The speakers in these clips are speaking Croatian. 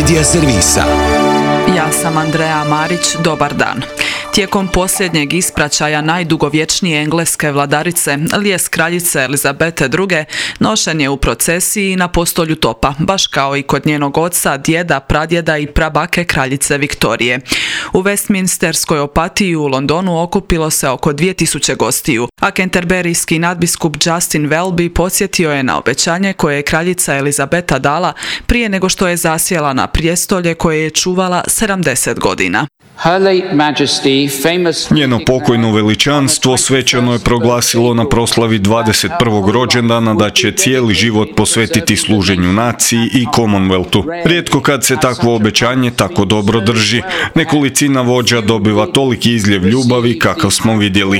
medija servisa. Ja sam Andreja Marić, dobar dan. Tijekom posljednjeg ispraćaja najdugovječnije engleske vladarice, lijes kraljice Elizabete II, nošen je u procesiji na postolju topa, baš kao i kod njenog oca, djeda, pradjeda i prabake kraljice Viktorije. U Westminsterskoj opatiji u Londonu okupilo se oko 2000 gostiju, a kenterberijski nadbiskup Justin Welby podsjetio je na obećanje koje je kraljica Elizabeta dala prije nego što je zasjela na prijestolje koje je čuvala 70 godina. Njeno pokojno veličanstvo svečano je proglasilo na proslavi 21. rođendana da će cijeli život posvetiti služenju naciji i Commonwealthu. Rijetko kad se takvo obećanje tako dobro drži. Nekolicina vođa dobiva toliki izljev ljubavi kakav smo vidjeli.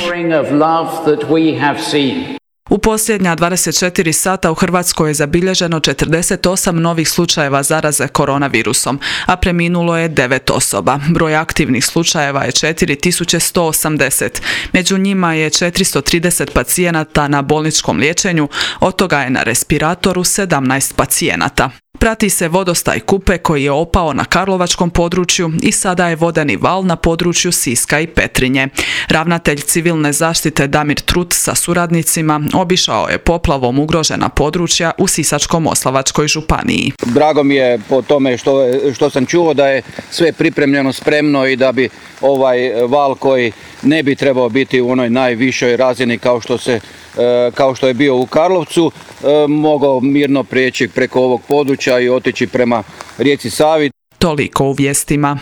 U posljednja 24 sata u Hrvatskoj je zabilježeno 48 novih slučajeva zaraze koronavirusom, a preminulo je 9 osoba. Broj aktivnih slučajeva je 4180. Među njima je 430 pacijenata na bolničkom liječenju, od toga je na respiratoru 17 pacijenata. Prati se vodostaj Kupe koji je opao na Karlovačkom području i sada je vodeni val na području Siska i Petrinje. Ravnatelj civilne zaštite Damir Trut sa suradnicima obišao je poplavom ugrožena područja u Sisačko-moslavačkoj županiji. Drago mi je po tome što sam čuo da je sve pripremljeno, spremno i da bi ovaj val koji ne bi trebao biti u onoj najvišoj razini kao što je bio u Karlovcu, mogao mirno prijeći preko ovog područja i otići prema rijeci Savi. Toliko u vijestima.